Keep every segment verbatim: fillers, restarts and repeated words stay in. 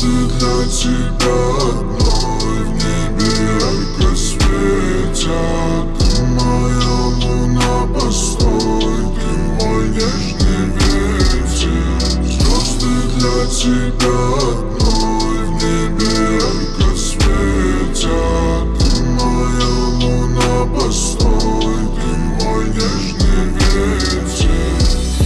Звезды для тебя одной в небе ярко светят. Ты моя луна, постой, ты мой нежный ветер. Звезды для тебя одной в небе ярко светят. Ты моя луна, постой, ты мой нежный ветер.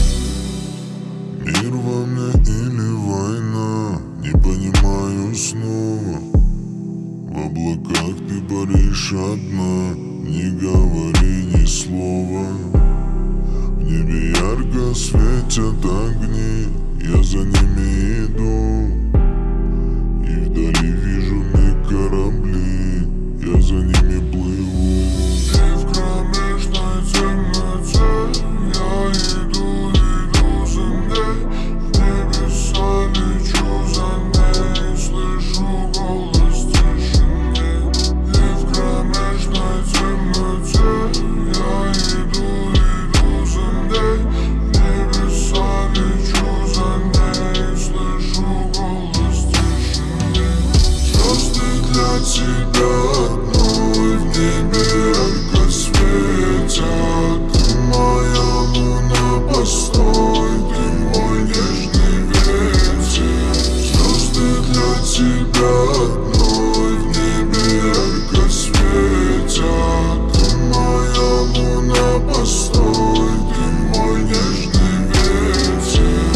Мир во мне или война, не понимаю снова. В облаках ты паришь одна, не говори ни слова. В небе ярко светят огни, я за ними иду. И вдали вижу миг корабли, я за ними плыву. И в кромешной темноте я иду, иду за ней. В небеса лечу за ней, слышу голос тишины. И в кромешной темноте я иду, иду за ней. В небеса лечу за ней, слышу голос тишины. Звезды для тебя одной в небе ярко светят. Ты моя луна, постой, ты мой нежный ветер. Звезды для тебя одной в небе ярко светят. Ты моя луна, постой, ты мой нежный ветер.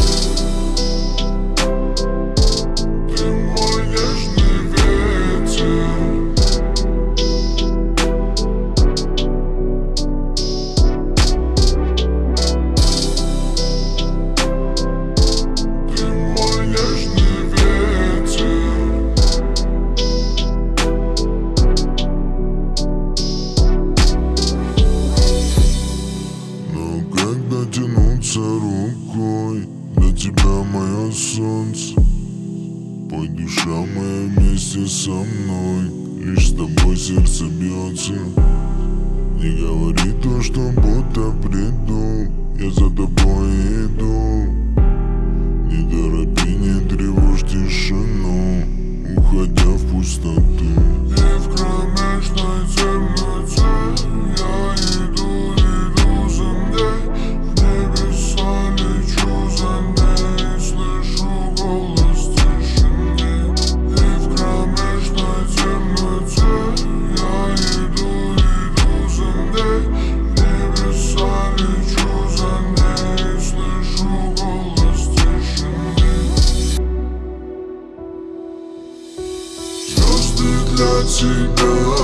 Ты мой нежный ветер. Ты мой нежный ветер. Но когда тянуться рукой до тебя, мое солнце, пой, душа моя, вместе со мной, лишь с тобой сердце бьется. Не говори то, что будто приду, я за тобой иду. Не торопи, не тревожь тишину, уходя в пустоту. И в кромешной темноте я иду, иду за ней. В небеса лечу за ней, слышу голос тишины. И в кромешной темноте я иду, иду за ней. В небеса лечу за ней, слышу голос тишины. Звезды для тебя